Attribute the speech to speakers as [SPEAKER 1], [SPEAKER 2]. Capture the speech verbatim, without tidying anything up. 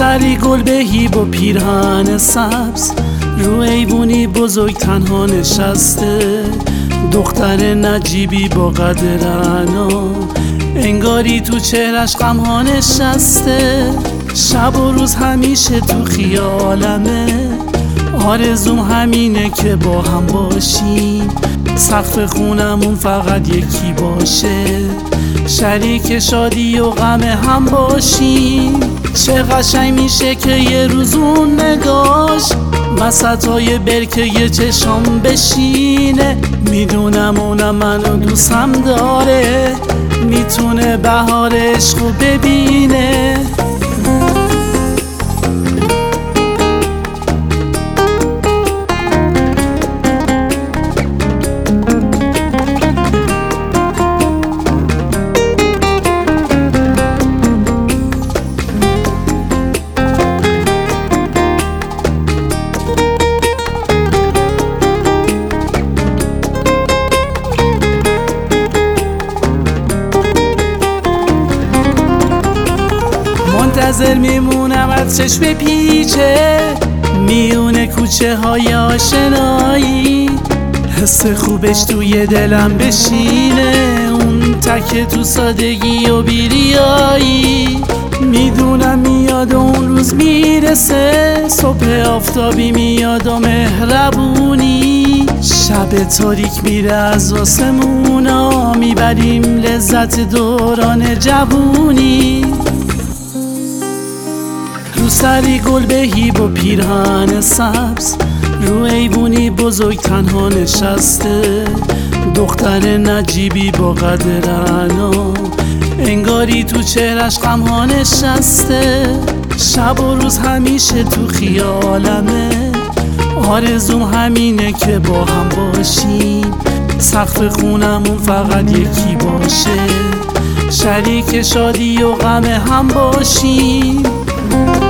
[SPEAKER 1] سری گل بهی با پیرهن سبز، رو ایوونی بزرگ تنها نشسته. دختر نجیبی با قد رعنا، انگاری تو چهرش غمها نشسته. شب و روز همیشه تو خیالمه، آرزوم همینه که با هم باشیم. سقف خونمون فقط یکی باشه، شریک شادی و غم هم باشیم. چه قشنگ میشه که یه روز اون نگاش وسطای برکه یه چشام بشینه. میدونم اونم منو دوستم داره، میتونه بهار عشقو ببینه. منتظر میمونم از چشم پیچه میونه کوچه های آشنایی. حس خوبش توی دلم بشینه، اون تکه تو سادگی و بیریایی. میدونم میاد اون روز میرسه، صبح آفتابی میاد و مهربونی. شب تاریک میره از آسمونا، میبریم لذت دوران جوونی. رو سری گل بهی با پیرهن سبز، رو ایوونی بزرگ تنها نشسته. دختر نجیبی با قد رعنا، انگاری تو چهرش غمها نشسته. شب و روز همیشه تو خیالمه، آرزوم همینه که با هم باشیم. سقف خونمون فقط یکی باشه، شریک شادی و غم هم باشیم.